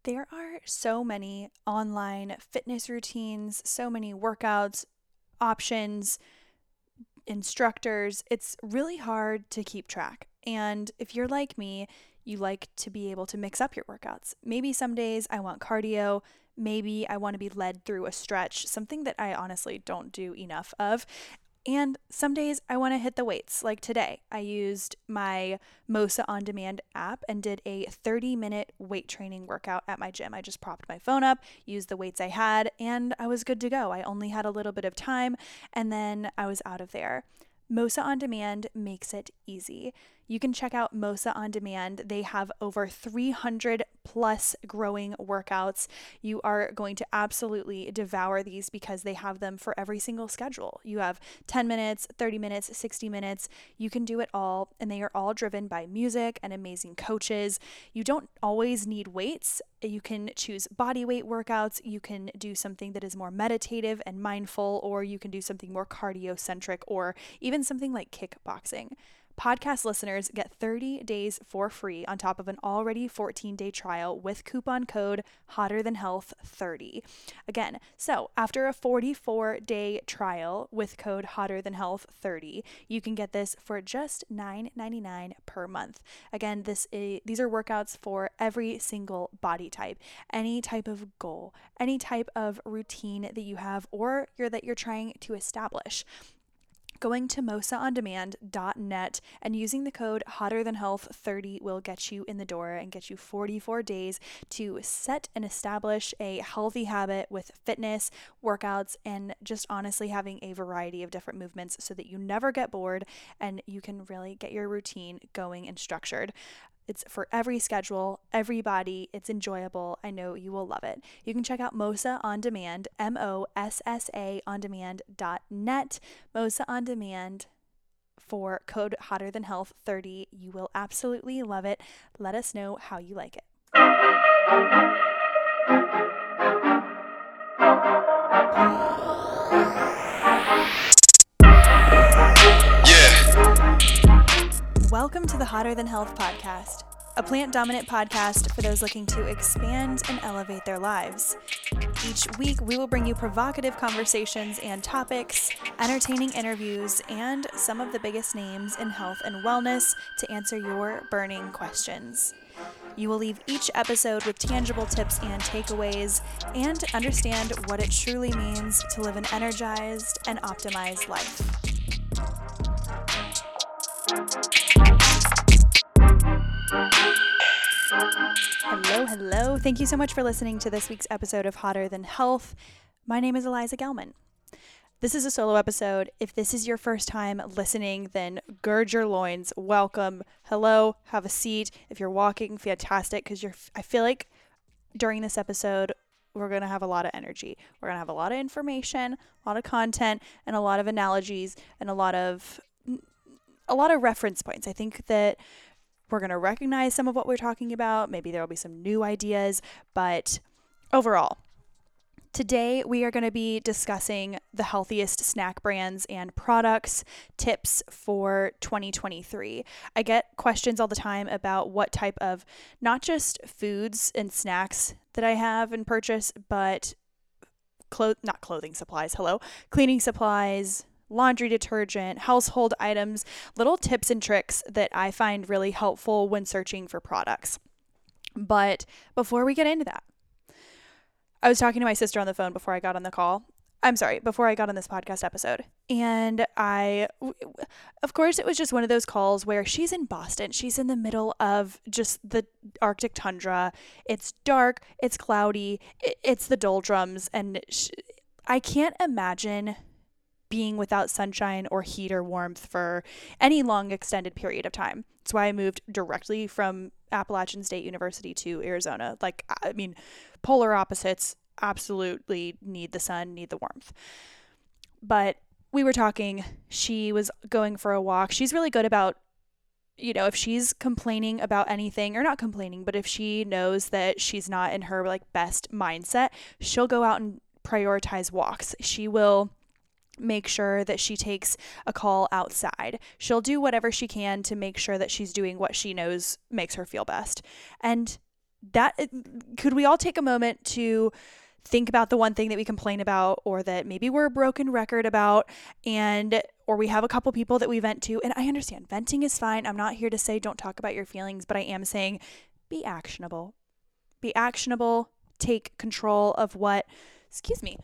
There are so many online fitness routines, so many workouts, options, instructors. It's really hard to keep track. And if you're like me, you like to be able to mix up your workouts. Maybe some days I want cardio. Maybe I want to be led through a stretch, something that I honestly don't do enough of. And some days I want to hit the weights. Like today, I used my Mosa On Demand app and did a 30-minute weight training workout at my gym. I just propped my phone up, used the weights I had, and I was good to go. I only had a little bit of time, and then I was out of there. Mosa On Demand makes it easy. You can check out Mosa On Demand. They have over 300 plus growing workouts. You are going to absolutely devour these because they have them for every single schedule. You have 10 minutes, 30 minutes, 60 minutes. You can do it all, and they are all driven by music and amazing coaches. You don't always need weights. You can choose body weight workouts. You can do something that is more meditative and mindful, or you can do something more cardio centric, or even something like kickboxing. Podcast listeners get 30 days for free on top of an already 14-day trial with coupon code HotterThanHealth30. Again, so after a 44-day trial with code HotterThanHealth30, you can get this for just $9.99 per month. Again, these are workouts for every single body type, any type of goal, any type of routine that you have or that you're trying to establish. Going to mosaondemand.net and using the code HotterThanHealth30 will get you in the door and get you 44 days to set and establish a healthy habit with fitness, workouts, and just honestly having a variety of different movements so that you never get bored and you can really get your routine going and structured. It's for every schedule, every body. It's enjoyable. I know you will love it. You can check out Mosa On Demand, MOSSA on demand.net. Mosa On Demand for code HotterThanHealth30. You will absolutely love it. Let us know how you like it. Welcome to the Hotter Than Health podcast, a plant-dominant podcast for those looking to expand and elevate their lives. Each week, we will bring you provocative conversations and topics, entertaining interviews, and some of the biggest names in health and wellness to answer your burning questions. You will leave each episode with tangible tips and takeaways and understand what it truly means to live an energized and optimized life. Hello. Thank you so much for listening to this week's episode of Hotter Than Health. My name is Eliza Gelman. This is a solo episode. If this is your first time listening, then gird your loins. Welcome. Hello. Have a seat. If you're walking, fantastic, because I feel like during this episode, we're going to have a lot of energy. We're going to have a lot of information, a lot of content, and a lot of analogies, and a lot of reference points. I think that we're going to recognize some of what we're talking about. Maybe there will be some new ideas, but overall, today we are going to be discussing the healthiest snack brands and products, tips for 2023. I get questions all the time about what type of, not just foods and snacks that I have and purchase, but cleaning supplies, laundry detergent, household items, little tips and tricks that I find really helpful when searching for products. But before we get into that, I was talking to my sister on the phone before I got on this podcast episode. And of course, it was just one of those calls where she's in Boston. She's in the middle of just the Arctic tundra. It's dark, it's cloudy, it's the doldrums. And I can't imagine being without sunshine or heat or warmth for any long extended period of time. That's why I moved directly from Appalachian State University to Arizona. Polar opposites absolutely need the sun, need the warmth. But we were talking, she was going for a walk. She's really good about, if she's complaining about anything, or not complaining, but if she knows that she's not in her best mindset, she'll go out and prioritize walks. She will make sure that she takes a call outside. She'll do whatever she can to make sure that she's doing what she knows makes her feel best. And could we all take a moment to think about the one thing that we complain about, or that maybe we're a broken record about, or we have a couple people that we vent to. And I understand venting is fine. I'm not here to say don't talk about your feelings, but I am saying be actionable. Be actionable. Take control of what, excuse me.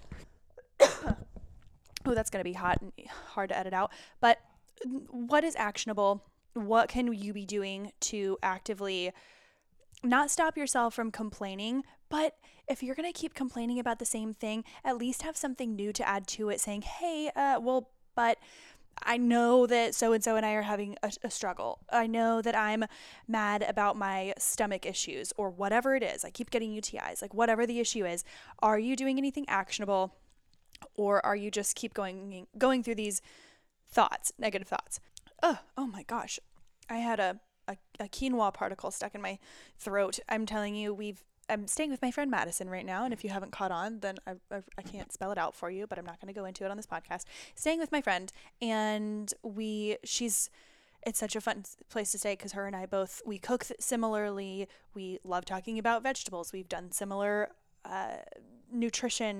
Oh, that's going to be hot and hard to edit out. But what is actionable? What can you be doing to actively not stop yourself from complaining, but if you're going to keep complaining about the same thing, at least have something new to add to it, saying, hey, but I know that so-and-so and I are having a struggle. I know that I'm mad about my stomach issues or whatever it is. I keep getting UTIs, like whatever the issue is. Are you doing anything actionable, or are you just keep going through these thoughts, negative thoughts? Oh my gosh. I had a quinoa particle stuck in my throat. I'm telling you, I'm staying with my friend Madison right now, and if you haven't caught on, then I can't spell it out for you, but I'm not going to go into it on this podcast. Staying with my friend, and it's such a fun place to stay because her and I we cook similarly. We love talking about vegetables. We've done similar nutrition.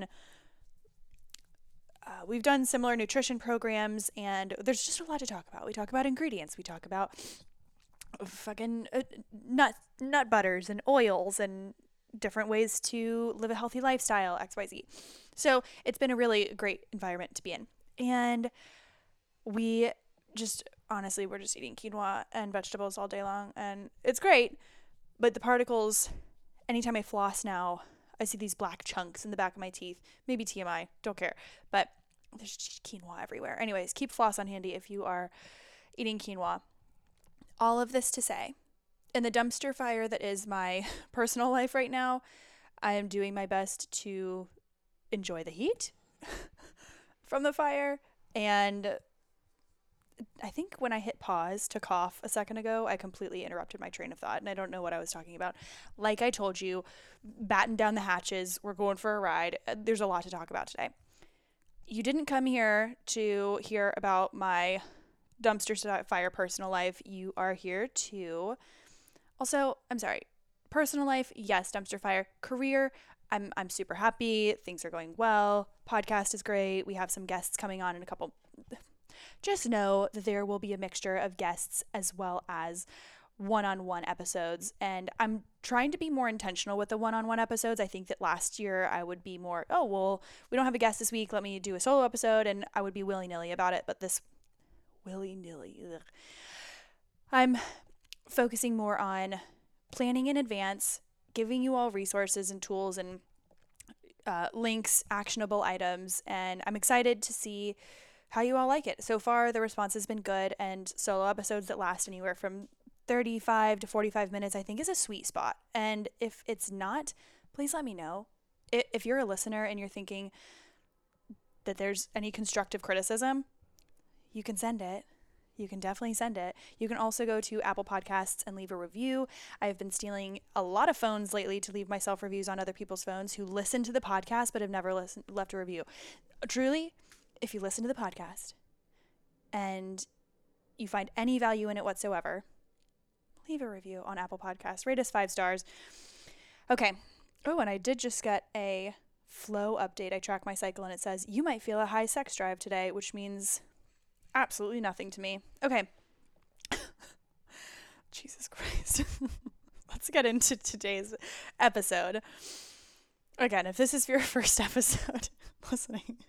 We've done similar nutrition programs, and there's just a lot to talk about. We talk about ingredients. We talk about fucking nut butters and oils and different ways to live a healthy lifestyle, XYZ. So it's been a really great environment to be in. And we're just eating quinoa and vegetables all day long, and it's great. But the particles, anytime I floss now, I see these black chunks in the back of my teeth. Maybe TMI, don't care. But there's just quinoa everywhere. Anyways, keep floss on handy if you are eating quinoa. All of this to say, in the dumpster fire that is my personal life right now, I am doing my best to enjoy the heat from the fire. And I think when I hit pause to cough a second ago, I completely interrupted my train of thought, and I don't know what I was talking about. Like I told you, batten down the hatches. We're going for a ride. There's a lot to talk about today. You didn't come here to hear about my dumpster fire personal life. You are here to also, I'm sorry, personal life, yes, dumpster fire. Career, I'm super happy. Things are going well. Podcast is great. We have some guests coming on in a couple. Just know that there will be a mixture of guests as well as one-on-one episodes. And I'm trying to be more intentional with the one-on-one episodes. I think that last year I would be more, we don't have a guest this week. Let me do a solo episode. And I would be willy-nilly about it. But this willy-nilly, I'm focusing more on planning in advance, giving you all resources and tools and links, actionable items. And I'm excited to see how you all like it. So far, the response has been good, and solo episodes that last anywhere from 35 to 45 minutes, I think, is a sweet spot. And if it's not, please let me know. If you're a listener and you're thinking that there's any constructive criticism, you can send it. You can definitely send it. You can also go to Apple Podcasts and leave a review. I've been stealing a lot of phones lately to leave myself reviews on other people's phones who listen to the podcast but have never left a review. Truly, if you listen to the podcast and you find any value in it whatsoever, leave a review on Apple Podcasts. Rate us 5 stars. Okay. Oh, and I did just get a flow update. I track my cycle and it says, you might feel a high sex drive today, which means absolutely nothing to me. Okay. Jesus Christ. Let's get into today's episode. Again, if this is your first episode listening,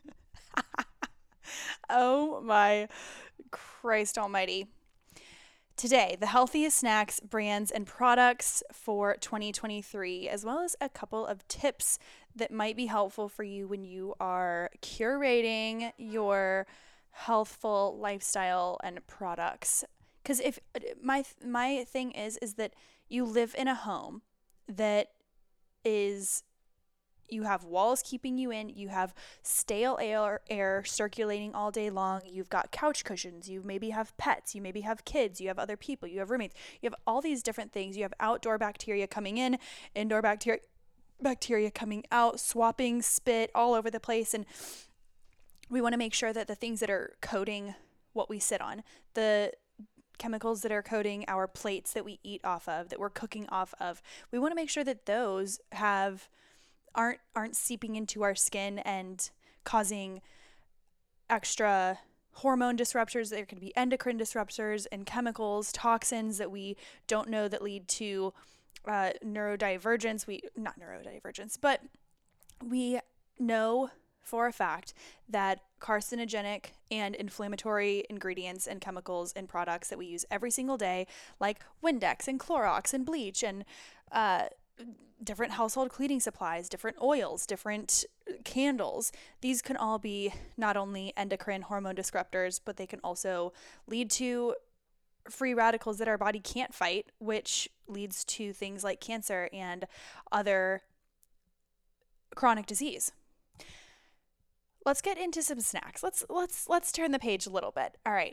oh my Christ almighty. Today, the healthiest snacks, brands, and products for 2023, as well as a couple of tips that might be helpful for you when you are curating your healthful lifestyle and products. Because if my thing is that you live in a home that is, you have walls keeping you in, you have stale air circulating all day long, you've got couch cushions, you maybe have pets, you maybe have kids, you have other people, you have roommates, you have all these different things, you have outdoor bacteria coming in, indoor bacteria coming out, swapping spit all over the place, and we want to make sure that the things that are coating what we sit on, the chemicals that are coating our plates that we eat off of, that we're cooking off of. We want to make sure that those aren't seeping into our skin and causing extra hormone disruptors. There could be endocrine disruptors and chemicals, toxins that we don't know that lead to neurodivergence. Not neurodivergence, but we know for a fact that carcinogenic and inflammatory ingredients and chemicals and products that we use every single day, like Windex and Clorox and bleach and different household cleaning supplies, different oils, different candles, these can all be not only endocrine hormone disruptors, but they can also lead to free radicals that our body can't fight, which leads to things like cancer and other chronic disease. Let's get into some snacks. Let's turn the page a little bit. All right.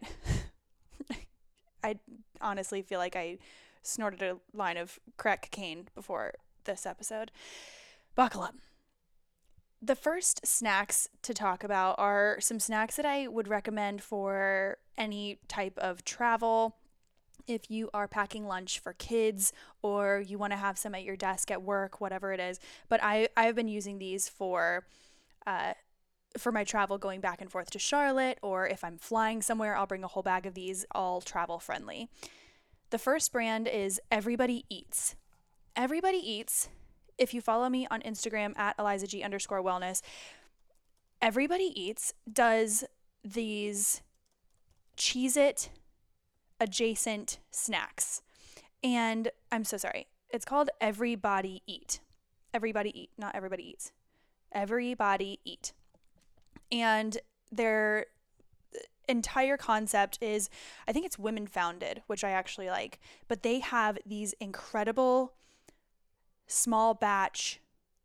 I honestly feel like I snorted a line of crack cocaine before this episode. Buckle up. The first snacks to talk about are some snacks that I would recommend for any type of travel. If you are packing lunch for kids or you want to have some at your desk at work, whatever it is. But I've been using these for my travel going back and forth to Charlotte, or if I'm flying somewhere, I'll bring a whole bag of these, all travel friendly. The first brand is Everybody Eats. Everybody Eats, if you follow me on Instagram at ElizaG_wellness, Everybody Eats does these Cheez-It adjacent snacks. And I'm so sorry. It's called Everybody Eat. Everybody Eat, not Everybody Eats. Everybody Eat. And their entire concept is, I think it's women founded, which I actually like, but they have these incredible small batch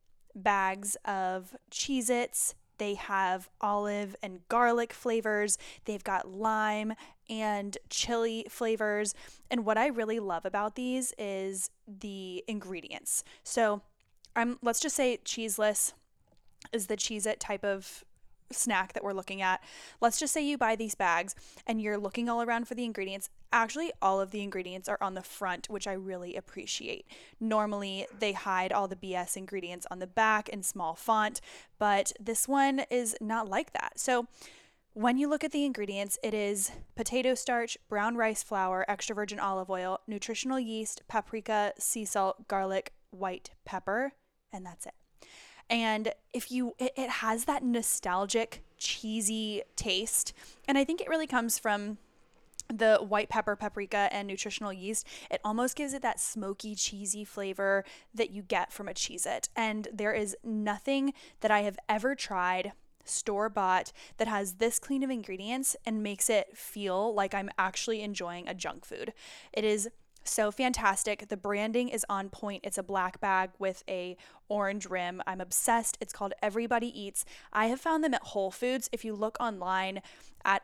bags of Cheez-Its. They have olive and garlic flavors. They've got lime and chili flavors. And what I really love about these is the ingredients. So let's just say cheeseless is the Cheez-It type of snack that we're looking at. Let's just say you buy these bags and you're looking all around for the ingredients. Actually, all of the ingredients are on the front, which I really appreciate. Normally, they hide all the BS ingredients on the back in small font, but this one is not like that. So when you look at the ingredients, it is potato starch, brown rice flour, extra virgin olive oil, nutritional yeast, paprika, sea salt, garlic, white pepper, and that's it. And it has that nostalgic, cheesy taste. And I think it really comes from the white pepper, paprika, and nutritional yeast. It almost gives it that smoky, cheesy flavor that you get from a Cheez-It. And there is nothing that I have ever tried store-bought that has this clean of ingredients and makes it feel like I'm actually enjoying a junk food. It is so fantastic. The branding is on point. It's a black bag with a orange rim. I'm obsessed. It's called Everybody Eats. I have found them at Whole Foods. If you look online at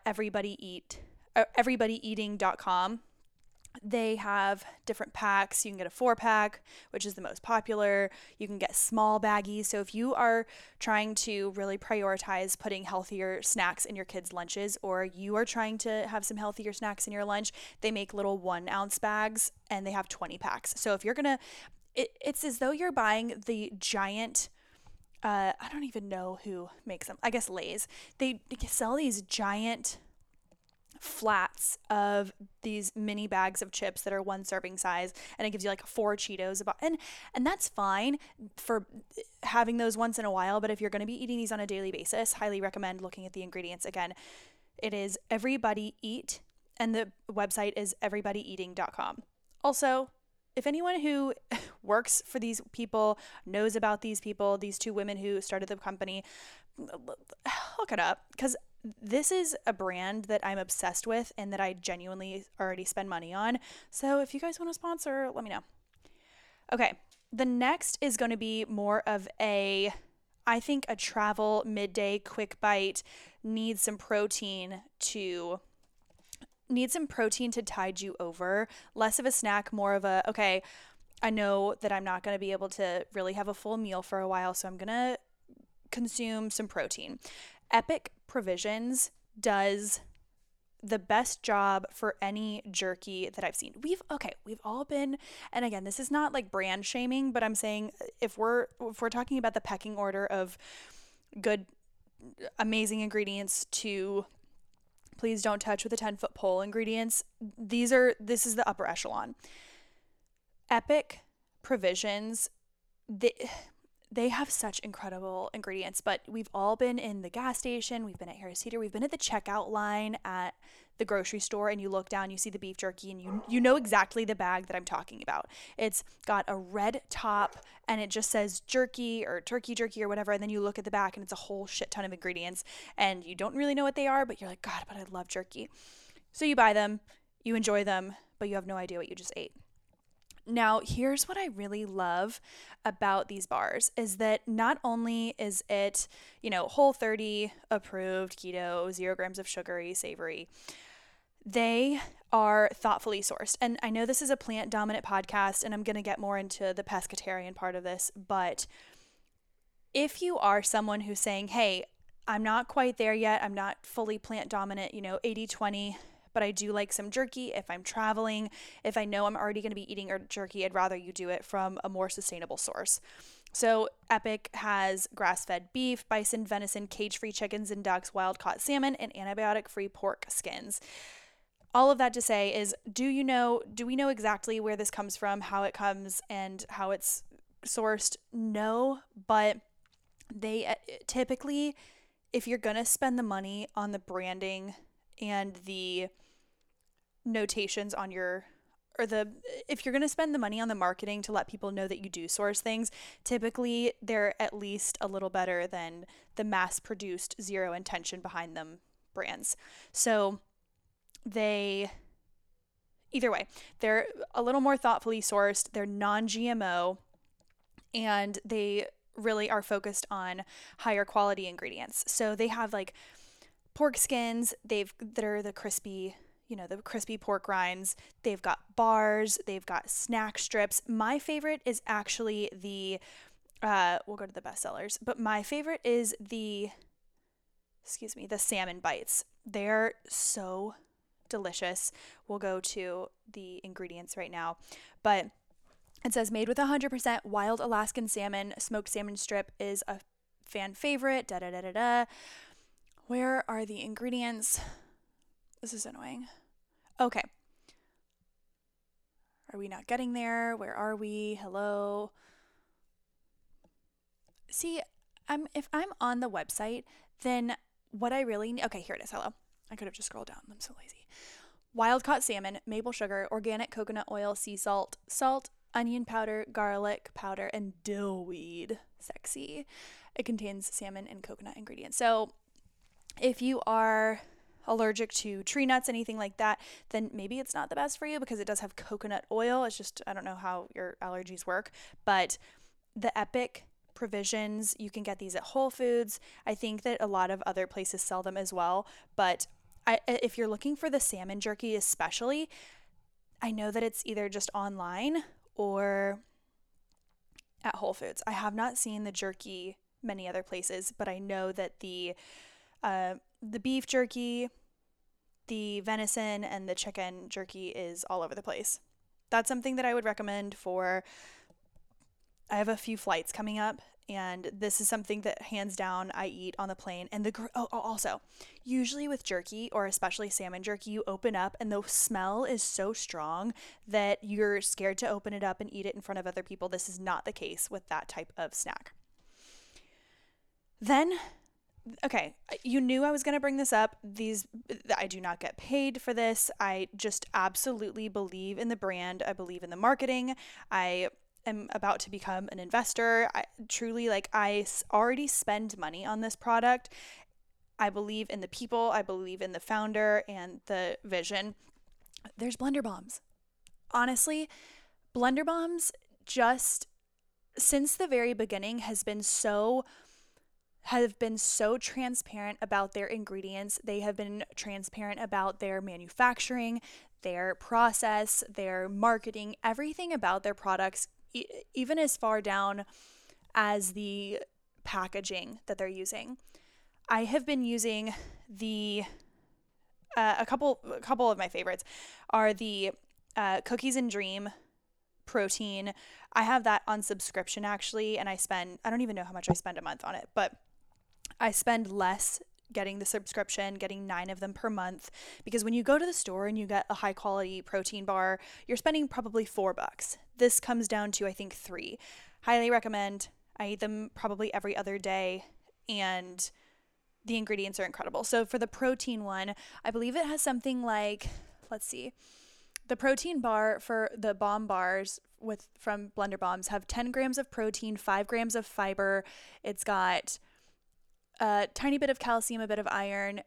everybodyeating.com, they have different packs. You can get a 4-pack, which is the most popular. You can get small baggies. So if you are trying to really prioritize putting healthier snacks in your kids' lunches, or you are trying to have some healthier snacks in your lunch, they make little 1-ounce bags and they have 20 packs. So if you're going to, it's as though you're buying the giant, I don't even know who makes them. I guess Lay's. They sell these giant flats of these mini bags of chips that are 1 serving size, and it gives you like 4 Cheetos and that's fine for having those once in a while, but if you're going to be eating these on a daily basis, highly recommend looking at the ingredients. Again, it is Everybody Eat, and the website is everybodyeating.com. Also, if anyone who works for these people knows about these people, these 2 women who started the company, look it up, because this is a brand that I'm obsessed with and that I genuinely already spend money on. So if you guys want to sponsor, let me know. Okay, the next is going to be more of I think a travel midday quick bite, needs some protein to tide you over. Less of a snack, more of a, okay, I know that I'm not going to be able to really have a full meal for a while, so I'm going to consume some protein. Epic Provisions does the best job for any jerky that I've seen. We've all been, and again, this is not like brand shaming, but I'm saying if we're talking about the pecking order of good, amazing ingredients to please don't touch with a 10-foot pole ingredients, this is the upper echelon. Epic Provisions, they have such incredible ingredients, but we've all been in the gas station, we've been at Harris Teeter, we've been at the checkout line at the grocery store, and you look down, you see the beef jerky, and you know exactly the bag that I'm talking about. It's got a red top, and it just says jerky or turkey jerky or whatever, and then you look at the back, and it's a whole shit ton of ingredients, and you don't really know what they are, but you're like, God, but I love jerky. So you buy them, you enjoy them, but you have no idea what you just ate. Now, here's what I really love about these bars is that not only is it, Whole30 approved, keto, 0 grams of sugary, savory, they are thoughtfully sourced. And I know this is a plant dominant podcast, and I'm going to get more into the pescatarian part of this, but if you are someone who's saying, hey, I'm not quite there yet, I'm not fully plant dominant, 80-20, but I do like some jerky if I'm traveling. If I know I'm already going to be eating jerky, I'd rather you do it from a more sustainable source. So Epic has grass-fed beef, bison, venison, cage-free chickens and ducks, wild-caught salmon, and antibiotic-free pork skins. All of that to say is, do we know exactly where this comes from, how it comes, and how it's sourced? No, but they typically, if you're going to spend the money on the branding and the notations on if you're going to spend the money on the marketing to let people know that you do source things, typically they're at least a little better than the mass produced zero intention behind them brands. So either way, they're a little more thoughtfully sourced, they're non-GMO, and they really are focused on higher quality ingredients. So they have like pork skins, that are the crispy, the crispy pork rinds. They've got bars, they've got snack strips. My favorite is actually we'll go to the bestsellers, but my favorite is the salmon bites. They're so delicious. We'll go to the ingredients right now, but it says made with 100% wild Alaskan salmon. Smoked salmon strip is a fan favorite. Where are the ingredients? This is annoying. Okay. Are we not getting there? Where are we? Hello. See, if I'm on the website, then what I really need... Okay, here it is. Hello. I could have just scrolled down. I'm so lazy. Wild-caught salmon, maple sugar, organic coconut oil, sea salt, onion powder, garlic powder, and dillweed. Sexy. It contains salmon and coconut ingredients. So if you are allergic to tree nuts, anything like that, then maybe it's not the best for you because it does have coconut oil. It's just, I don't know how your allergies work, but the Epic Provisions, you can get these at Whole Foods. I think that a lot of other places sell them as well, but if you're looking for the salmon jerky especially, I know that it's either just online or at Whole Foods. I have not seen the jerky many other places, but I know that the beef jerky, the venison, and the chicken jerky is all over the place. That's something that I would recommend I have a few flights coming up, and this is something that hands down I eat on the plane. And also, usually with jerky, or especially salmon jerky, you open up and the smell is so strong that you're scared to open it up and eat it in front of other people. This is not the case with that type of snack. Then, okay, you knew I was going to bring this up. I do not get paid for this. I just absolutely believe in the brand. I believe in the marketing. I am about to become an investor. I already spend money on this product. I believe in the people. I believe in the founder and the vision. There's Blender Bombs. Honestly, Blender Bombs just since the very beginning have been so transparent about their ingredients. They have been transparent about their manufacturing, their process, their marketing, everything about their products, even as far down as the packaging that they're using. I have been using the a couple of my favorites are the Cookies and Dream protein. I have that on subscription actually, and I don't even know how much I spend a month on it, but I spend less getting the subscription, getting 9 of them per month, because when you go to the store and you get a high quality protein bar, you're spending probably $4. This comes down to, I think, 3. Highly recommend. I eat them probably every other day, and the ingredients are incredible. So for the protein one, I believe it has something like, let's see, the protein bar for the Bomb bars from Blender Bombs have 10 grams of protein, 5 grams of fiber. It's got a tiny bit of calcium, a bit of iron,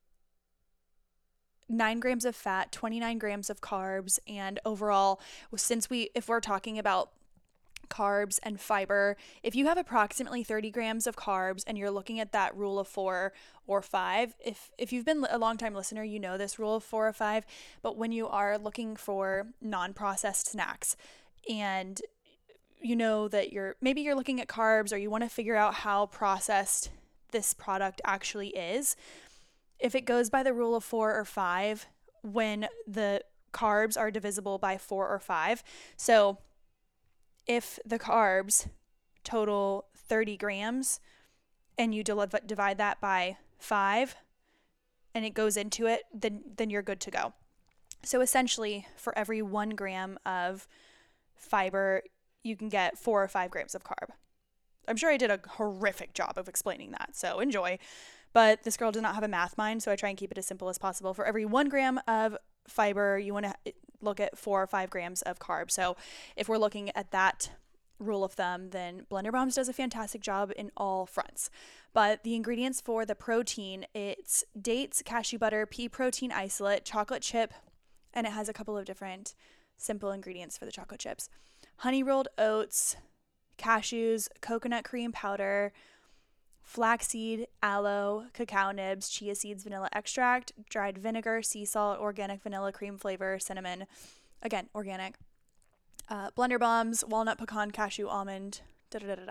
9 grams of fat, 29 grams of carbs, and overall, if we're talking about carbs and fiber, if you have approximately 30 grams of carbs and you're looking at that rule of 4 or 5, if you've been a long time listener, you know this rule of 4 or 5, but when you are looking for non-processed snacks and you know that maybe you're looking at carbs, or you want to figure out how processed this product actually is, if it goes by the rule of 4 or 5, when the carbs are divisible by 4 or 5, so if the carbs total 30 grams and you divide that by 5 and it goes into it, then you're good to go. So essentially, for every 1 gram of fiber, you can get 4 or 5 grams of carb. I'm sure I did a horrific job of explaining that, so enjoy. But this girl does not have a math mind, so I try and keep it as simple as possible. For every 1 gram of fiber, you want to look at 4 or 5 grams of carbs. So if we're looking at that rule of thumb, then Blender Bombs does a fantastic job in all fronts. But the ingredients for the protein, it's dates, cashew butter, pea protein isolate, chocolate chip, and it has a couple of different simple ingredients for the chocolate chips. Honey rolled oats, cashews, coconut cream powder, flaxseed, aloe, cacao nibs, chia seeds, vanilla extract, dried vinegar, sea salt, organic vanilla cream flavor, cinnamon, again, organic, Blender Bombs, walnut, pecan, cashew, almond, da-da-da-da-da.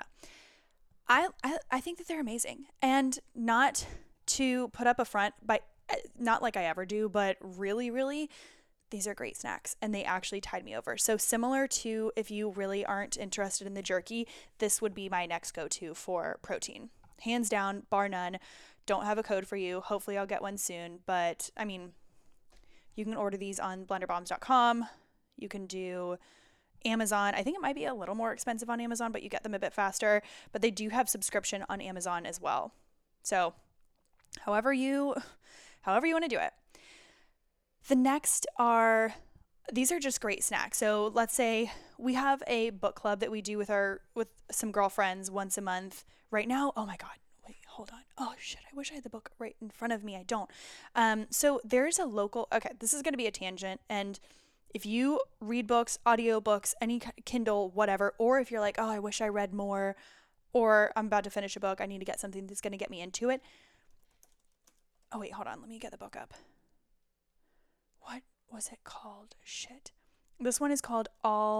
I think that they're amazing. And not to put up a front, not like I ever do, but really, really, these are great snacks, and they actually tide me over. So similar to if you really aren't interested in the jerky, this would be my next go-to for protein. Hands down, bar none. Don't have a code for you. Hopefully I'll get one soon. But, I mean, you can order these on blenderbombs.com. You can do Amazon. I think it might be a little more expensive on Amazon, but you get them a bit faster. But they do have subscription on Amazon as well. So, however you want to do it. The next these are just great snacks. So let's say we have a book club that we do with some girlfriends once a month. Right now, oh my God, wait, hold on. Oh shit, I wish I had the book right in front of me. I don't. So there's okay, this is going to be a tangent. And if you read books, audiobooks, any Kindle, whatever, or if you're like, oh, I wish I read more, or I'm about to finish a book, I need to get something that's going to get me into it. Oh wait, hold on. Let me get the book up. What was it called? Shit. This one is called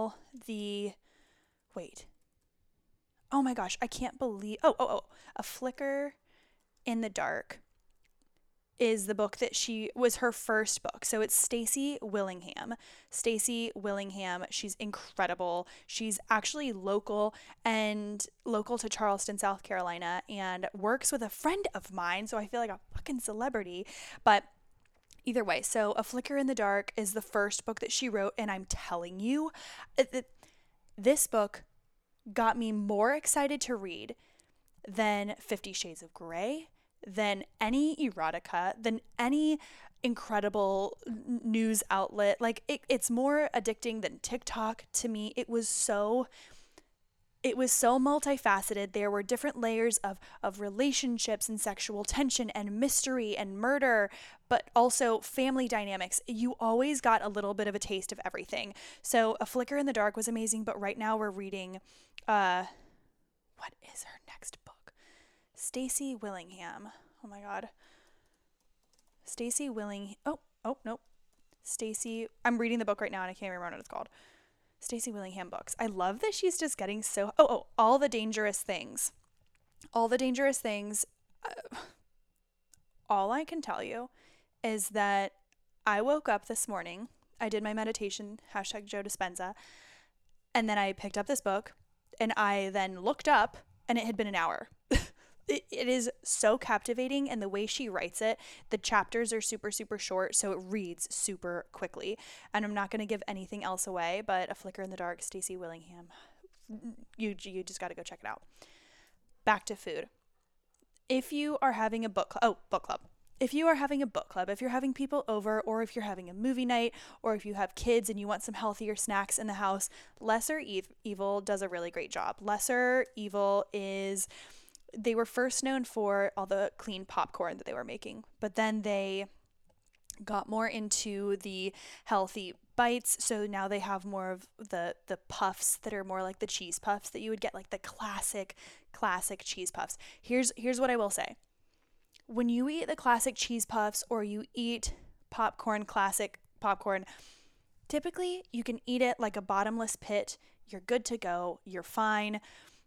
Wait. Oh my gosh, I can't believe... Oh. A Flicker in the Dark is the book that was her first book. So it's Stacy Willingham. Stacy Willingham, she's incredible. She's actually local to Charleston, South Carolina, and works with a friend of mine, so I feel like a fucking celebrity. But either way, so A Flicker in the Dark is the first book that she wrote, and I'm telling you, this book got me more excited to read than 50 Shades of Grey, than any erotica, than any incredible news outlet. Like, it's more addicting than TikTok to me. It was so multifaceted. There were different layers of relationships and sexual tension and mystery and murder, but also family dynamics. You always got a little bit of a taste of everything. So A Flicker in the Dark was amazing, but right now we're reading, what is her next book? Stacy Willingham. Oh my God. Stacy Willingham. Oh, nope. I'm reading the book right now and I can't remember what it's called. Stacy Willingham books. I love that she's just getting so... All the Dangerous Things. All the Dangerous Things. All I can tell you is that I woke up this morning, I did my meditation, hashtag Joe Dispenza, and then I picked up this book and I then looked up and it had been an hour. It is so captivating, and the way she writes it, the chapters are super, super short, so it reads super quickly. And I'm not going to give anything else away, but A Flicker in the Dark, Stacey Willingham. You just got to go check it out. Back to food. If you are having a book club. If you are having a book club, if you're having people over, or if you're having a movie night, or if you have kids and you want some healthier snacks in the house, Lesser Evil does a really great job. Lesser Evil is, they were first known for all the clean popcorn that they were making, but then they got more into the healthy bites. So now they have more of the puffs that are more like the cheese puffs that you would get, like the classic cheese puffs. Here's what I will say. When you eat the classic cheese puffs or you eat popcorn, classic popcorn, typically you can eat it like a bottomless pit. You're good to go. You're fine.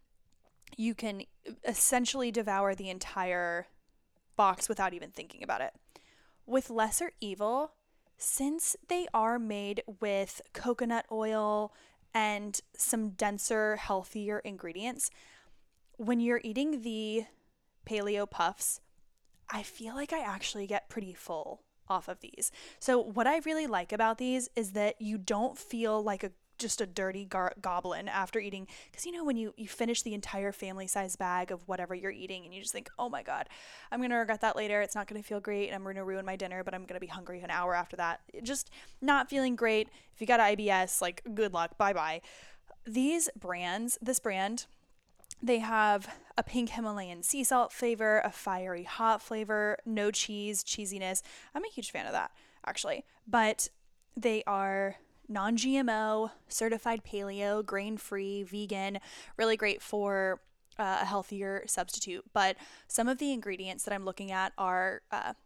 You can essentially devour the entire box without even thinking about it. With Lesser Evil, since they are made with coconut oil and some denser, healthier ingredients, when you're eating the paleo puffs, I feel like I actually get pretty full off of these. So what I really like about these is that you don't feel like just a dirty goblin after eating, because when you finish the entire family size bag of whatever you're eating and you just think, oh my god, I'm gonna regret that later, it's not gonna feel great, and I'm gonna ruin my dinner, but I'm gonna be hungry an hour after that, just not feeling great. If you got IBS, like, good luck, bye bye. This brand, they have a pink Himalayan sea salt flavor, a fiery hot flavor, no cheesiness. I'm a huge fan of that, actually. But they are non-GMO, certified paleo, grain-free, vegan, really great for a healthier substitute. But some of the ingredients that I'm looking at are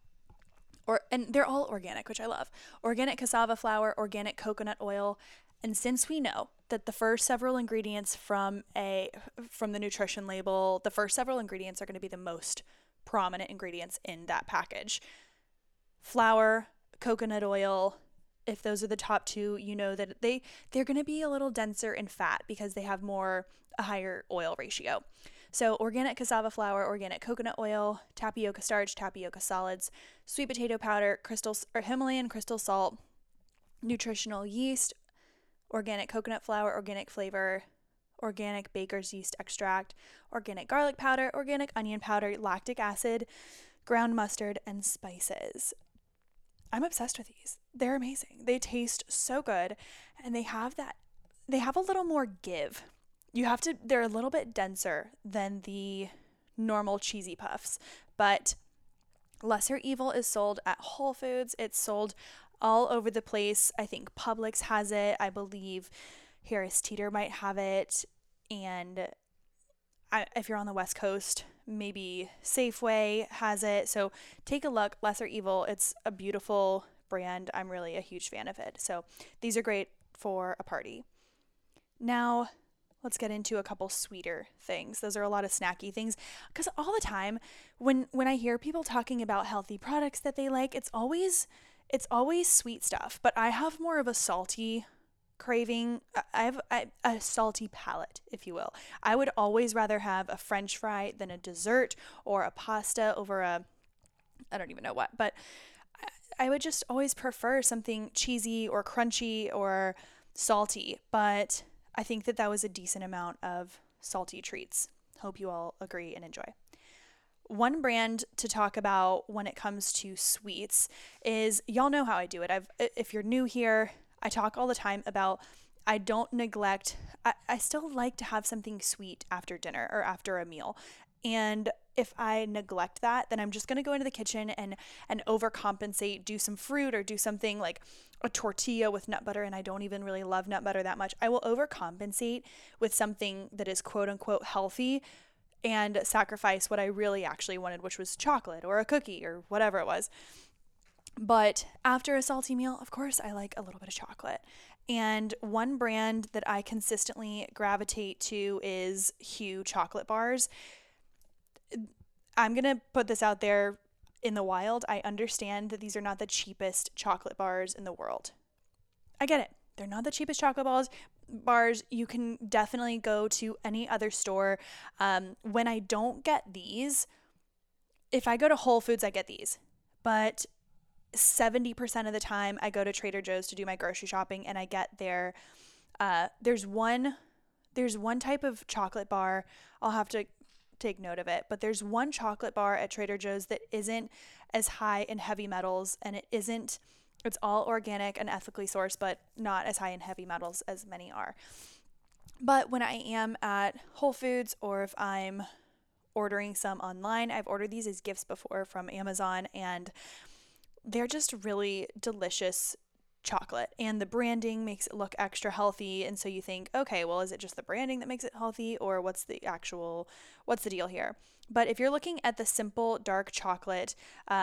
and they're all organic, which I love. Organic cassava flour, organic coconut oil. And since we know that the first several ingredients from the nutrition label, the first several ingredients are going to be the most prominent ingredients in that package. Flour, coconut oil, if those are the top two, you know that they're going to be a little denser in fat because they have a higher oil ratio. So organic cassava flour, organic coconut oil, tapioca starch, tapioca solids, sweet potato powder, Himalayan crystal salt, nutritional yeast, organic coconut flour, organic flavor, organic baker's yeast extract, organic garlic powder, organic onion powder, lactic acid, ground mustard, and spices. I'm obsessed with these. They're amazing. They taste so good, and they have a little more give. They're a little bit denser than the normal cheesy puffs, but Lesser Evil is sold at Whole Foods. It's sold all over the place. I think Publix has it. I believe Harris Teeter might have it. And if you're on the West Coast, maybe Safeway has it. So take a look. Lesser Evil. It's a beautiful brand. I'm really a huge fan of it. So these are great for a party. Now, let's get into a couple sweeter things. Those are a lot of snacky things, because all the time when I hear people talking about healthy products that they like, it's always sweet stuff. But I have more of a salty craving. I have a salty palate, if you will. I would always rather have a French fry than a dessert or a pasta over I don't even know what, but I would just always prefer something cheesy or crunchy or salty. But I think that was a decent amount of salty treats. Hope you all agree and enjoy. One brand to talk about when it comes to sweets is, y'all know how I do it. If you're new here, I talk all the time about I don't neglect, I still like to have something sweet after dinner or after a meal. And if I neglect that, then I'm just going to go into the kitchen and overcompensate, do some fruit or do something like a tortilla with nut butter, and I don't even really love nut butter that much. I will overcompensate with something that is quote unquote healthy and sacrifice what I really actually wanted, which was chocolate or a cookie or whatever it was. But after a salty meal, of course, I like a little bit of chocolate. And one brand that I consistently gravitate to is Hu chocolate bars. I'm going to put this out there. in the wild, I understand that these are not the cheapest chocolate bars in the world. I get it. They're not the cheapest chocolate bars. You can definitely go to any other store. When I don't get these, if I go to Whole Foods, I get these. But 70% of the time, I go to Trader Joe's to do my grocery shopping, and I get there's one type of chocolate bar. I'll have to take note of it, but there's one chocolate bar at Trader Joe's that isn't as high in heavy metals, and it's all organic and ethically sourced, but not as high in heavy metals as many are. But when I am at Whole Foods, or if I'm ordering some online, I've ordered these as gifts before from Amazon, and they're just really delicious chocolate, and the branding makes it look extra healthy. And so you think, okay, well, is it just the branding that makes it healthy, or what's the deal here? But if you're looking at the simple dark chocolate,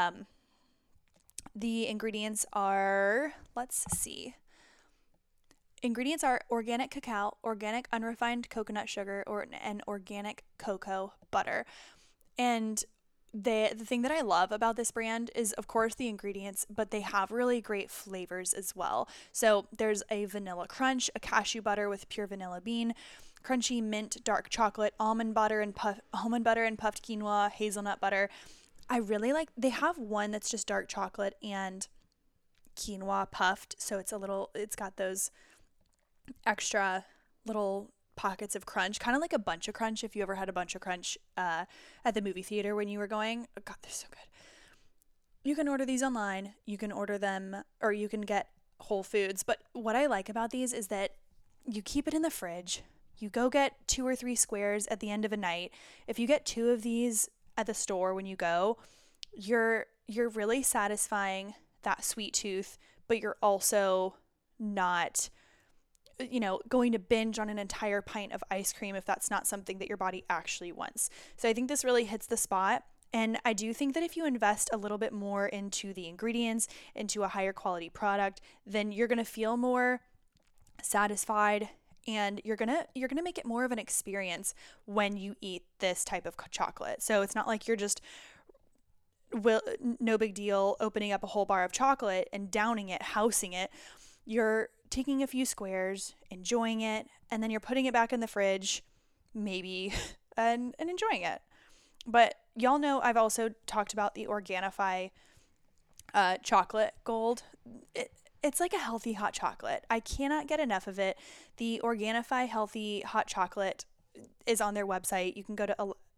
the ingredients are, let's see. Ingredients are organic cacao, organic unrefined coconut sugar, and organic cocoa butter. And the thing that I love about this brand is, of course, the ingredients, but they have really great flavors as well. So there's a vanilla crunch, a cashew butter with pure vanilla bean, crunchy mint dark chocolate, almond butter and puffed quinoa, hazelnut butter. I really like, they have one that's just dark chocolate and quinoa puffed, so it's got those extra little pockets of crunch, kind of like a Bunch of Crunch, if you ever had a Bunch of Crunch at the movie theater when you were going. Oh God, they're so good. You can order these online, you can order them, or you can get Whole Foods, but what I like about these is that you keep it in the fridge. You go get 2 or 3 squares at the end of a night. If you get 2 of these at the store when you go, you're really satisfying that sweet tooth, but you're also not going to binge on an entire pint of ice cream if that's not something that your body actually wants. So I think this really hits the spot. And I do think that if you invest a little bit more into the ingredients, into a higher quality product, then you're going to feel more satisfied, and you're going to make it more of an experience when you eat this type of chocolate. So it's not like you're just no big deal opening up a whole bar of chocolate and downing it, housing it. You're taking a few squares, enjoying it, and then you're putting it back in the fridge, maybe, and enjoying it. But y'all know I've also talked about the Organifi chocolate gold. It's like a healthy hot chocolate. I cannot get enough of it. The Organifi healthy hot chocolate is on their website. You can go to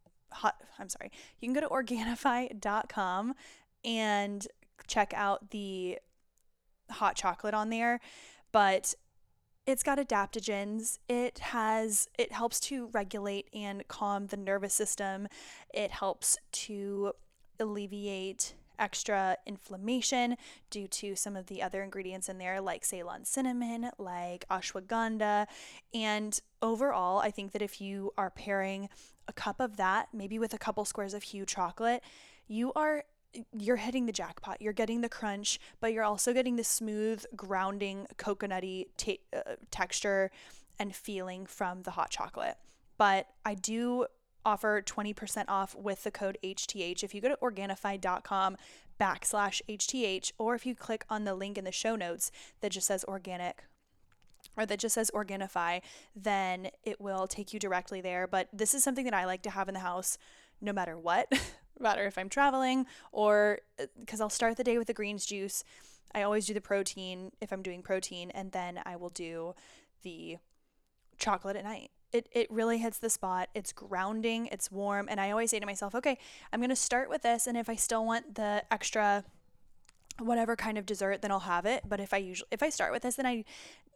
Organifi.com and check out the hot chocolate on there. But it's got adaptogens. It helps to regulate and calm the nervous system. It helps to alleviate extra inflammation due to some of the other ingredients in there, like Ceylon cinnamon, like ashwagandha. And overall, I think that if you are pairing a cup of that, maybe with a couple squares of Hu chocolate, you're hitting the jackpot. You're getting the crunch, but you're also getting the smooth, grounding, coconutty texture and feeling from the hot chocolate. But I do offer 20% off with the code HTH. If you go to Organifi.com/HTH, or if you click on the link in the show notes that just says organic, or that just says Organifi, then it will take you directly there. But this is something that I like to have in the house no matter what, no matter if I'm traveling, or because I'll start the day with the greens juice. I always do the protein if I'm doing protein, and then I will do the chocolate at night. It really hits the spot. It's grounding, it's warm, and I always say to myself, okay, I'm going to start with this, and if I still want the extra whatever kind of dessert, then I'll have it. But if I start with this, then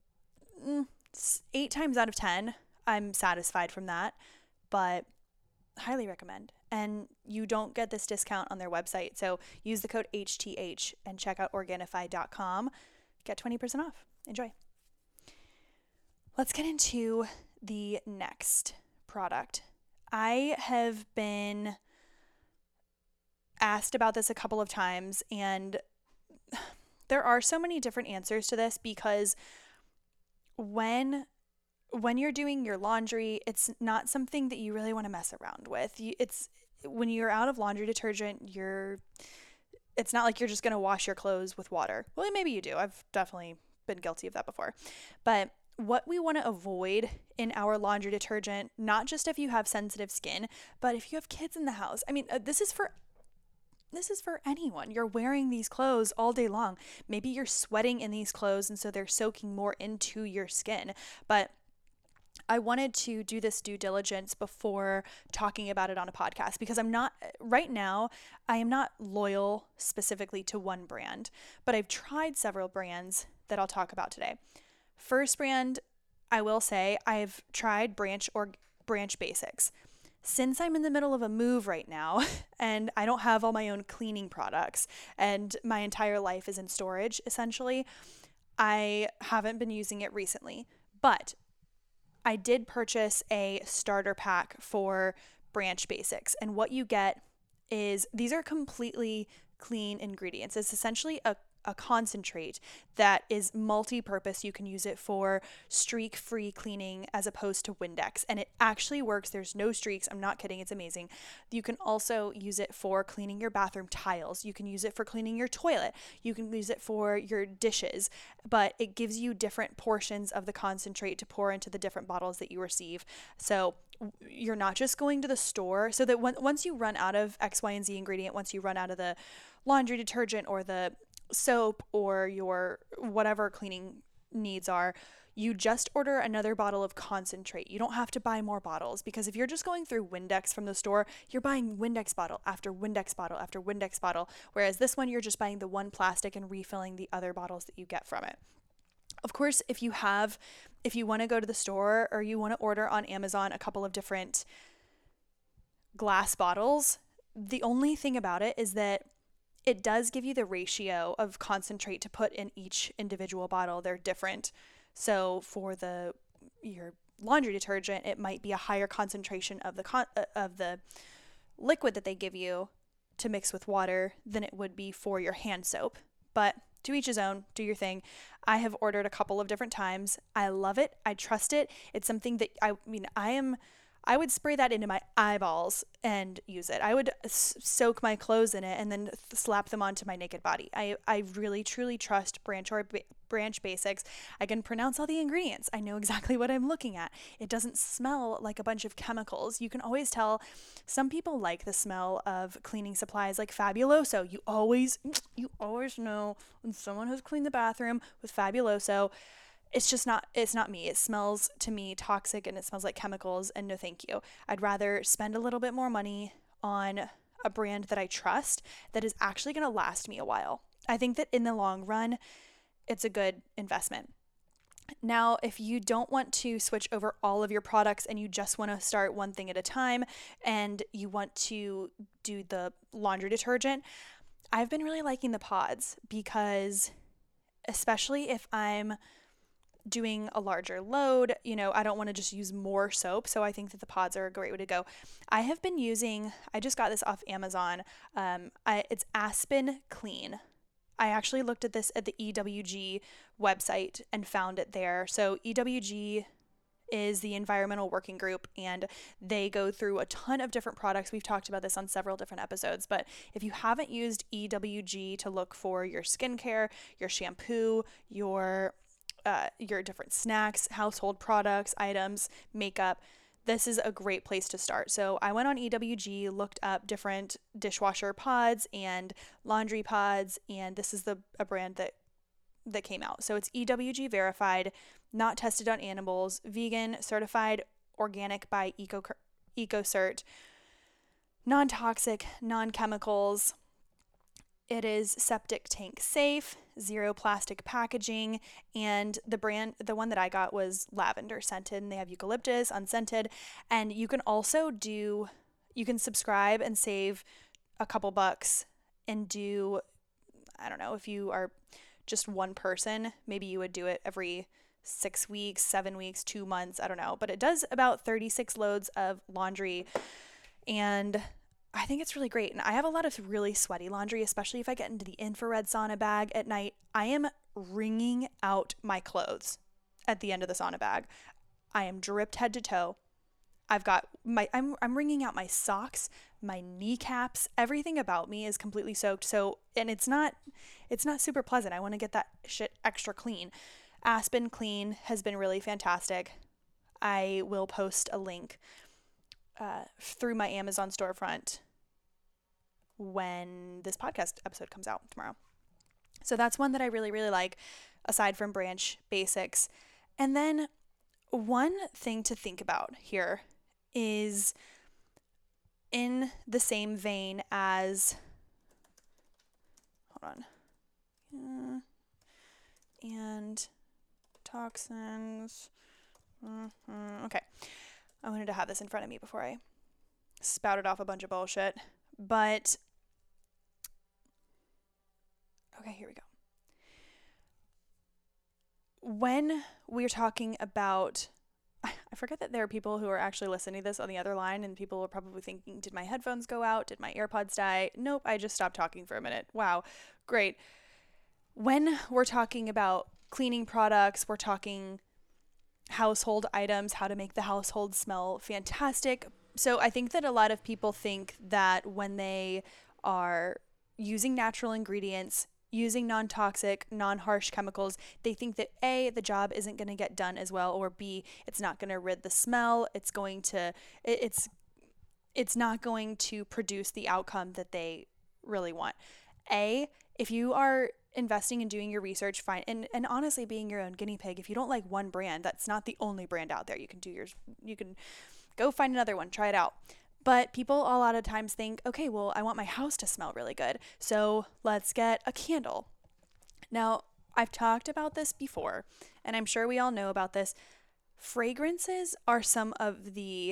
8 times out of 10, I'm satisfied from that. But highly recommend. And you don't get this discount on their website, so use the code HTH and check out Organifi.com. Get 20% off. Enjoy. Let's get into the next product. I have been asked about this a couple of times, and there are so many different answers to this, because when you're doing your laundry, it's not something that you really want to mess around with. When you're out of laundry detergent, you're it's not like you're just going to wash your clothes with water. Well, maybe you do. I've definitely been guilty of that before. But what we want to avoid in our laundry detergent, not just if you have sensitive skin, but if you have kids in the house. I mean, this is for anyone. You're wearing these clothes all day long. Maybe you're sweating in these clothes and so they're soaking more into your skin. But I wanted to do this due diligence before talking about it on a podcast because right now, I am not loyal specifically to one brand, but I've tried several brands that I'll talk about today. First brand, I will say, I've tried Branch Basics. Since I'm in the middle of a move right now and I don't have all my own cleaning products and my entire life is in storage, essentially, I haven't been using it recently. But I did purchase a starter pack for Branch Basics, and what you get is these are completely clean ingredients. It's essentially a concentrate that is multi-purpose. You can use it for streak-free cleaning as opposed to Windex, and it actually works. There's no streaks. I'm not kidding. It's amazing. You can also use it for cleaning your bathroom tiles. You can use it for cleaning your toilet. You can use it for your dishes, but it gives you different portions of the concentrate to pour into the different bottles that you receive. So you're not just going to the store, so that once you run out of X, Y, and Z ingredient, once you run out of the laundry detergent or the soap or your whatever cleaning needs are, you just order another bottle of concentrate. You don't have to buy more bottles, because if you're just going through Windex from the store, you're buying Windex bottle after Windex bottle after Windex bottle, whereas this one you're just buying the one plastic and refilling the other bottles that you get from it. Of course, if you want to go to the store or you want to order on Amazon a couple of different glass bottles, the only thing about it is that it does give you the ratio of concentrate to put in each individual bottle. They're different. So for your laundry detergent, it might be a higher concentration of the liquid that they give you to mix with water than it would be for your hand soap. But to each his own, do your thing. I have ordered a couple of different times. I love it. I trust it. It's something that I would spray that into my eyeballs and use it. I would soak my clothes in it and then slap them onto my naked body. I really, truly trust Branch Basics. I can pronounce all the ingredients. I know exactly what I'm looking at. It doesn't smell like a bunch of chemicals. You can always tell. Some people like the smell of cleaning supplies like Fabuloso. You always know when someone has cleaned the bathroom with Fabuloso. It's not me. It smells to me toxic and it smells like chemicals, and no thank you. I'd rather spend a little bit more money on a brand that I trust that is actually going to last me a while. I think that in the long run, it's a good investment. Now, if you don't want to switch over all of your products and you just want to start one thing at a time and you want to do the laundry detergent, I've been really liking the pods, because especially if I'm doing a larger load, I don't want to just use more soap. So I think that the pods are a great way to go. I just got this off Amazon. It's Aspen Clean. I actually looked at this at the EWG website and found it there. So EWG is the Environmental Working Group, and they go through a ton of different products. We've talked about this on several different episodes, but if you haven't used EWG to look for your skincare, your shampoo, your different snacks, household products, items, makeup, this is a great place to start. So I went on EWG, looked up different dishwasher pods and laundry pods, and this is a brand that came out. So it's EWG verified, not tested on animals, vegan, certified organic by EcoCert, non-toxic, non-chemicals. It is septic tank safe, zero plastic packaging, and the one that I got was lavender scented, and they have eucalyptus, unscented, and you can also you can subscribe and save a couple bucks and do, I don't know, if you are just one person, maybe you would do it every 6 weeks, 7 weeks, 2 months, I don't know, but it does about 36 loads of laundry, and I think it's really great. And I have a lot of really sweaty laundry, especially if I get into the infrared sauna bag at night. I am wringing out my clothes at the end of the sauna bag. I am dripped head to toe. I'm wringing out my socks, my kneecaps, everything about me is completely soaked. So, and it's not super pleasant. I want to get that shit extra clean. Aspen Clean has been really fantastic. I will post a link through my Amazon storefront when this podcast episode comes out tomorrow. So that's one that I really, really like, aside from Branch Basics. And then one thing to think about here is in the same vein as, hold on, and toxins. Okay. I wanted to have this in front of me before I spouted off a bunch of bullshit. But, okay, here we go. When we're talking about, I forget that there are people who are actually listening to this on the other line, and people are probably thinking, did my headphones go out? Did my AirPods die? Nope, I just stopped talking for a minute. Wow, great. When we're talking about cleaning products, we're talking household items, how to make the household smell fantastic. So I think that a lot of people think that when they are using natural ingredients, using non-toxic, non-harsh chemicals, they think that A, the job isn't going to get done as well, or B, it's not going to rid the smell. It's not going to produce the outcome that they really want. A, if you are investing in doing your research, fine. And honestly, being your own guinea pig, if you don't like one brand, that's not the only brand out there. You can go find another one, try it out. But people a lot of times think, okay, well, I want my house to smell really good, so let's get a candle. Now, I've talked about this before, and I'm sure we all know about this. Fragrances are some of the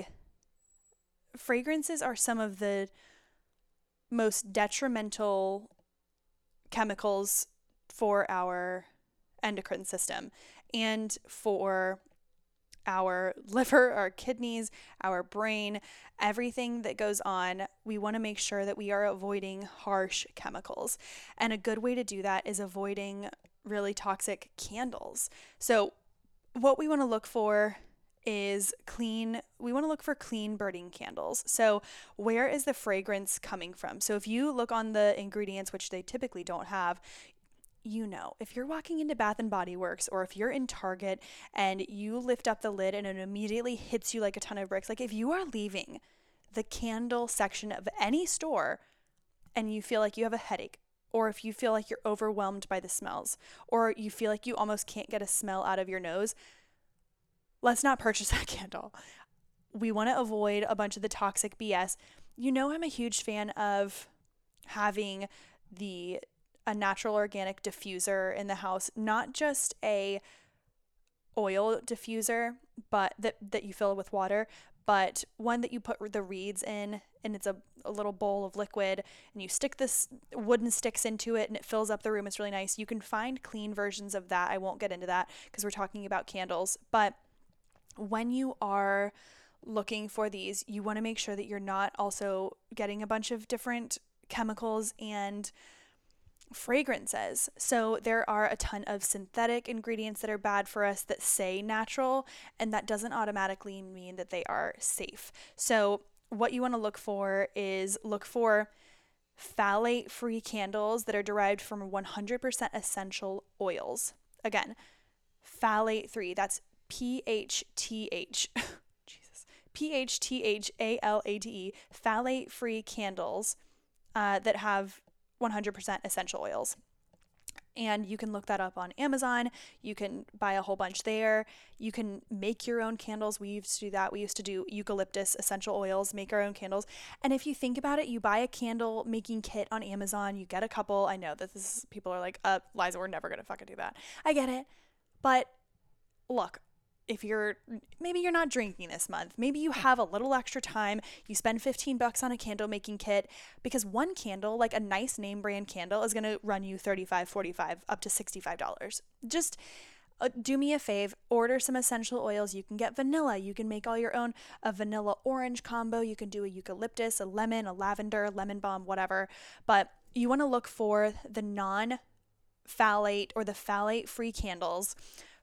most detrimental chemicals for our endocrine system and for our liver, our kidneys, our brain, everything that goes on. We want to make sure that we are avoiding harsh chemicals. And a good way to do that is avoiding really toxic candles. So what we want to look for is clean burning candles. So where is the fragrance coming from? So if you look on the ingredients, which they typically don't have, if you're walking into Bath and Body Works, or if you're in Target and you lift up the lid and it immediately hits you like a ton of bricks, like if you are leaving the candle section of any store and you feel like you have a headache, or if you feel like you're overwhelmed by the smells, or you feel like you almost can't get a smell out of your nose, let's not purchase that candle. We want to avoid a bunch of the toxic BS. I'm a huge fan of having a natural organic diffuser in the house, not just a oil diffuser, but that you fill with water, but one that you put the reeds in, and it's a little bowl of liquid, and you stick this wooden sticks into it and it fills up the room. It's really nice. You can find clean versions of that. I won't get into that because we're talking about candles, but when you are looking for these, you want to make sure that you're not also getting a bunch of different chemicals and fragrances. So there are a ton of synthetic ingredients that are bad for us that say natural, and that doesn't automatically mean that they are safe. So what you want to look for is phthalate-free candles that are derived from 100% essential oils. Again, phthalate-free, that's PHTH. Jesus. PHTHALATE, phthalate-free candles that have 100% essential oils. And you can look that up on Amazon. You can buy a whole bunch there. You can make your own candles. We used to do that. We used to do eucalyptus essential oils, make our own candles. And if you think about it, you buy a candle making kit on Amazon, you get a couple. I know that people are like, Liza, we're never going to fucking do that. I get it. But look, maybe you're not drinking this month, maybe you have a little extra time, you spend $15 on a candle making kit, because one candle, like a nice name brand candle, is going to run you $35, $45, up to $65. Just do me a fave, order some essential oils. You can get vanilla, you can make all your own, a vanilla orange combo, you can do a eucalyptus, a lemon, a lavender, lemon balm, whatever. But you want to look for the non-phthalate or the phthalate free candles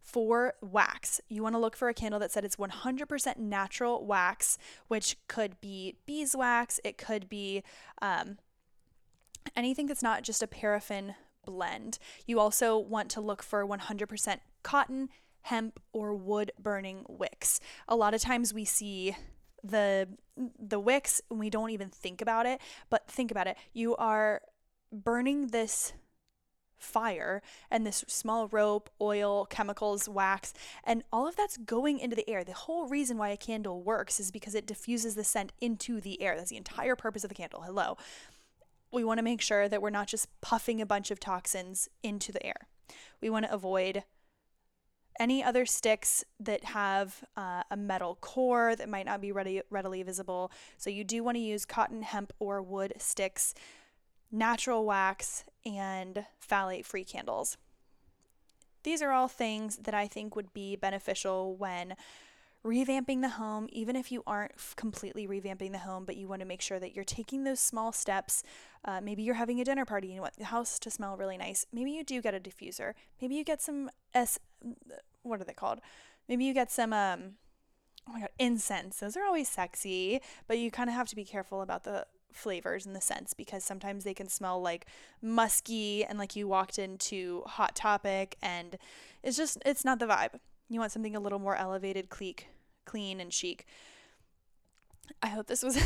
For wax, you want to look for a candle that said it's 100% natural wax, which could be beeswax. It could be anything that's not just a paraffin blend. You also want to look for 100% cotton, hemp, or wood burning wicks. A lot of times we see the wicks and we don't even think about it, but think about it. You are burning this fire and this small rope, oil, chemicals, wax, and all of that's going into the air. The whole reason why a candle works is because it diffuses the scent into the air. That's the entire purpose of the candle. Hello. We want to make sure that we're not just puffing a bunch of toxins into the air. We want to avoid any other sticks that have a metal core that might not be readily visible. So you do want to use cotton, hemp, or wood sticks, natural wax, and phthalate-free candles. These are all things that I think would be beneficial when revamping the home, even if you aren't completely revamping the home, but you want to make sure that you're taking those small steps. Maybe you're having a dinner party and you want the house to smell really nice. Maybe you do get a diffuser. Maybe you get some what are they called? Maybe you get some incense. Those are always sexy, but you kind of have to be careful about the flavors and the scents because sometimes they can smell like musky and like you walked into Hot Topic and it's not the vibe. You want something a little more elevated, clean and chic. I hope this was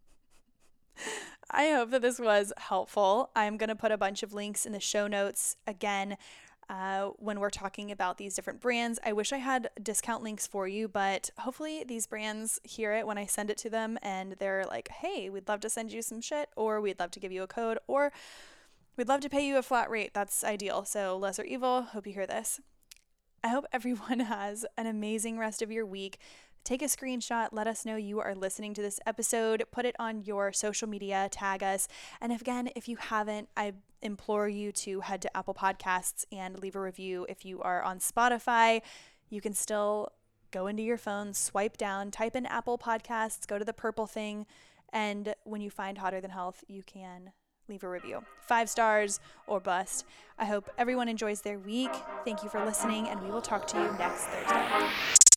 I hope that this was helpful. I'm going to put a bunch of links in the show notes again when we're talking about these different brands. I wish I had discount links for you, but hopefully these brands hear it when I send it to them and they're like, hey, we'd love to send you some shit, or we'd love to give you a code, or we'd love to pay you a flat rate. That's ideal. So lesser evil. Hope you hear this. I hope everyone has an amazing rest of your week. Take a screenshot, let us know you are listening to this episode, put it on your social media, tag us. And again, if you haven't, I implore you to head to Apple Podcasts and leave a review. If you are on Spotify, you can still go into your phone, swipe down, type in Apple Podcasts, go to the purple thing, and when you find Hotter Than Health, you can leave a review. 5 stars or bust. I hope everyone enjoys their week. Thank you for listening, and we will talk to you next Thursday.